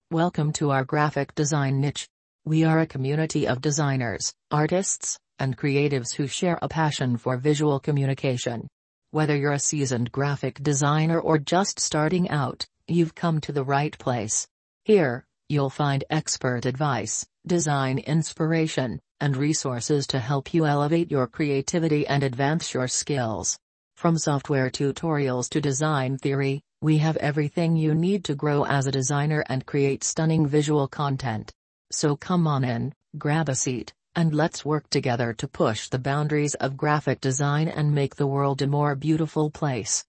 Welcome to our graphic design niche. We are a community of designers, artists, and creatives who share a passion for visual communication. Whether you're a seasoned graphic designer or just starting out, you've come to the right place. Here, you'll find expert advice, design inspiration, and resources to help you elevate your creativity and advance your skills. From software tutorials to design theory, we have everything you need to grow as a designer and create stunning visual content. So come on in, grab a seat, and let's work together to push the boundaries of graphic design and make the world a more beautiful place.